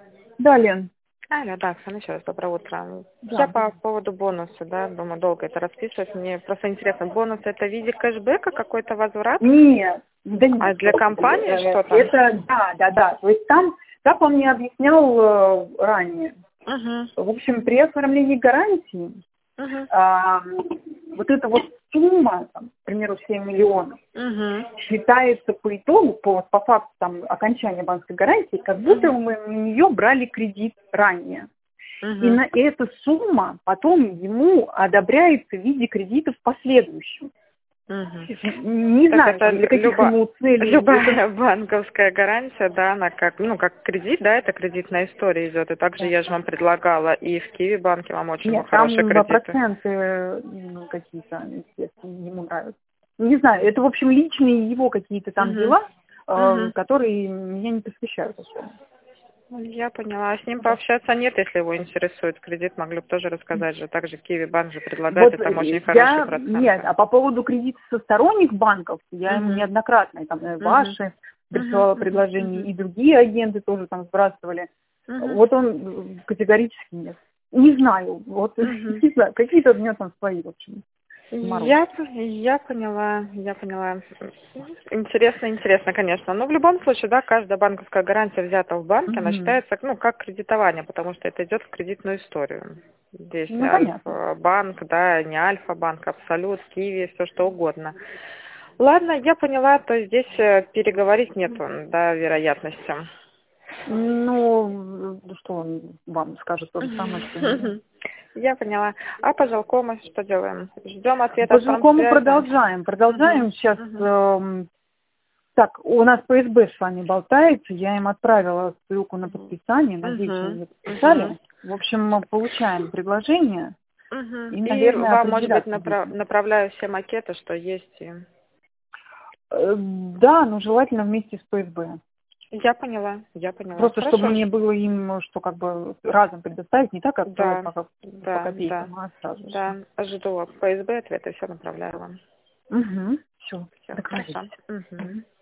Да, Лен. Алло, да, Оксана, еще раз доброе утро. Я Да. по поводу бонуса, да, думаю, долго это расписывать. Мне просто интересно, бонус это в виде кэшбэка, какой-то возврат? Нет, да А нет. для компании что-то? Это, да. То есть там, как он мне объяснял ранее, Угу, в общем, при оформлении гарантии угу, а, вот эта вот сумма, там, к примеру, 7 миллионов, угу, считается по итогу, по факту там, окончания банковской гарантии, как будто угу, мы на нее брали кредит ранее. И угу. на эта сумма потом ему одобряется в виде кредита в последующем. Угу. Не Так знаю, это там, для каких ему целей. Это... любая банковская гарантия, да, она как, ну, как кредит, да, это кредитная история идет. И также я же вам предлагала и в Киви банке вам очень Нет, хорошие там кредиты. проценты какие-то, естественно, ему нравятся. Не знаю, это, в общем, личные его какие-то там Угу, дела, угу. которые меня не посвящают особо. Я поняла. А с ним Да. пообщаться нет, если его интересует кредит, могли бы тоже рассказать же. Также Киви банк же предлагает, и Вот там очень хорошие я, нет, проценты. а по поводу кредитов со сторонних банков, я ему Угу, неоднократно, и там угу, ваши угу, присылала угу, предложения, угу, и другие агенты тоже там сбрасывали. угу, Вот он категорически нет. Не знаю, вот угу. не знаю, какие-то у меня там свои, в общем, Я, морочки. я поняла, я поняла. Интересно, интересно, конечно. Но в любом случае, да, каждая банковская гарантия взята в банке, она Мгм. считается, ну, как кредитование, потому что это идет в кредитную историю. Здесь Ну, понятно. Альфа-банк, да, не Альфа-банк, Абсолют, Киви, все что угодно. Ладно, я поняла, то здесь переговорить нету, да, вероятности. Ну, что он вам скажет то же самое, что и мне. Я поняла. А по жилкому что делаем? Ждем ответа По от жилкому промсвязи. продолжаем. Угу, Продолжаем сейчас. угу, Так, у нас ПСБ с вами болтается. Я им отправила ссылку на угу, подписание. Надеюсь, они угу, ее угу. подписали. В общем, мы получаем предложение. Угу. И, И наверное, вам, может быть, определяться будем. направляю все макеты, что есть. Да, но желательно вместе с ПСБ. Я поняла, я поняла. Просто чтобы Хорошо. мне было им, что как бы разом предоставить, не так отправлять Да, по да, да, копейкам, а сразу все. да. Жду ФСБ ответа, все направляю вам. Угу. Все, Все, договорились. хорошо. Угу.